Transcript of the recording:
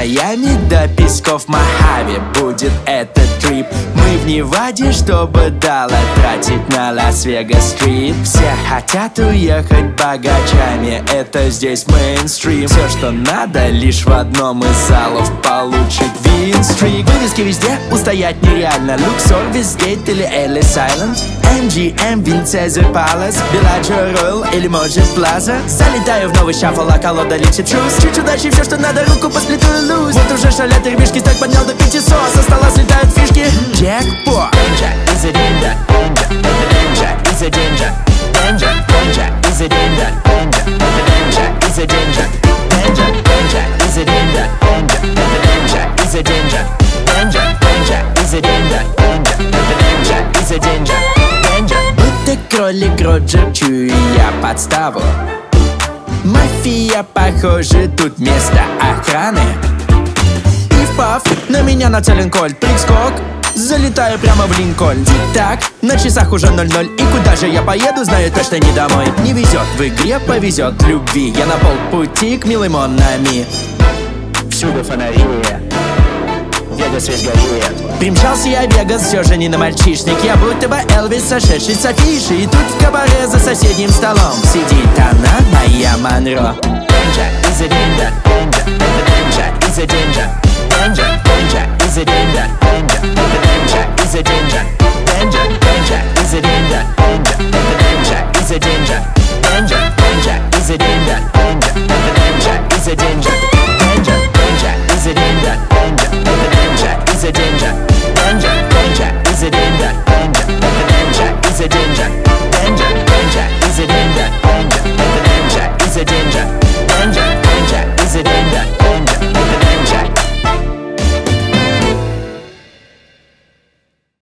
Майами до песков Мохаве будет этот трип. Мы в Неваде, чтобы доллар тратить на Лас-Вегас-стрит. Все хотят уехать богачами, это здесь мейнстрим. Все, что надо, лишь в одном из залов получить винстрик. Вывески везде, устоять нереально. Люксор, Вестгейт или Элис Айленд, MGM, Винцезер Палас, Белладжо Ройл или может Плаза. Залетаю в новый шаффл, а колода лечит шуз. Чуть удачи, все, что надо, руку по сплиту и луз. Вот уже шалят ребишки, стак поднял до 500. Со стола слетают фишки. Джекпот. Danger, is it danger? Danger, is it danger? Danger, danger, is it danger? Danger, is it danger? Danger, danger, is it danger? Danger, is it danger? Danger, danger, is it danger? Danger, is it danger? Danger. Будто кролик Роджер, чую я подставу. Мафия, похоже, тут место охраны. Пиф-паф, на меня нацелен кольт. Прыг-скок, залетаю прямо в Линкольн. Тик-так, на часах уже 00. И куда же я поеду, знаю точно не домой. Не везет в игре, повезет в любви. Я на полпути к милой Монами. Всюду фонари, Вегас весь горит. Примчался я в Вегас, все же не на мальчишник. Я будто бы Элвис, сошедший с афиши. И тут в кабаре за соседним столом сидит она, моя Монро. Danger, is it danger? Danger, is it danger? Danger, danger, is it danger? Danger, is it danger? Danger, danger, is it danger? Danger, is it danger? Danger, danger, is it danger? Danger, is it danger? Danger, danger, is it danger? Danger, is it danger? Danger, danger, is it danger? Danger, is it danger? Danger, danger, is it danger? Danger, is it danger? Danger.